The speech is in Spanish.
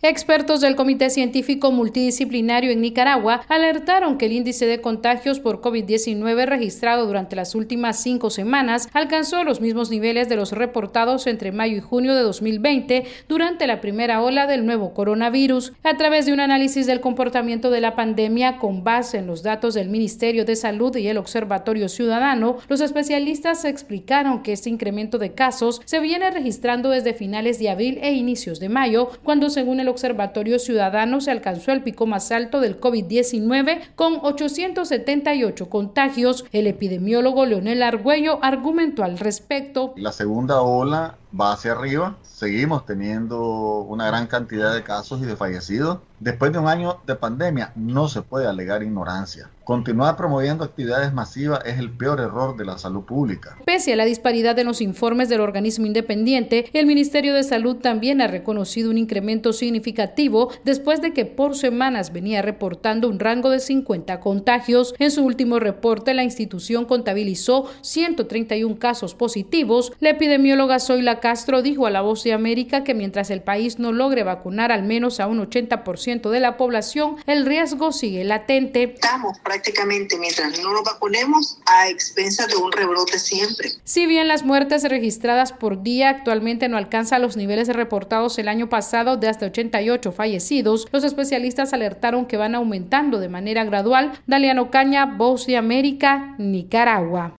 Expertos del Comité Científico Multidisciplinario en Nicaragua alertaron que el índice de contagios por COVID-19 registrado durante las últimas 5 semanas alcanzó los mismos niveles de los reportados entre mayo y junio de 2020 durante la primera ola del nuevo coronavirus. A través de un análisis del comportamiento de la pandemia con base en los datos del Ministerio de Salud y el Observatorio Ciudadano, los especialistas explicaron que este incremento de casos se viene registrando desde finales de abril e inicios de mayo, cuando según el Observatorio Ciudadano se alcanzó el pico más alto del COVID-19 con 878 contagios. El epidemiólogo Leonel Argüello argumentó al respecto. La segunda ola va hacia arriba, seguimos teniendo una gran cantidad de casos y de fallecidos. Después de un año de pandemia no se puede alegar ignorancia. Continuar promoviendo actividades masivas es el peor error de la salud pública. Pese a la disparidad en los informes del organismo independiente, el Ministerio de Salud también ha reconocido un incremento significativo después de que por semanas venía reportando un rango de 50 contagios. En su último reporte, la institución contabilizó 131 casos positivos. La epidemióloga Zoila Castro dijo a La Voz de América que mientras el país no logre vacunar al menos a un 80% de la población, el riesgo sigue latente. Estamos prácticamente, mientras no nos vacunemos, a expensas de un rebrote siempre. Si bien las muertes registradas por día actualmente no alcanzan los niveles reportados el año pasado de hasta 88 fallecidos, los especialistas alertaron que van aumentando de manera gradual. Daliano Caña, Voz de América, Nicaragua.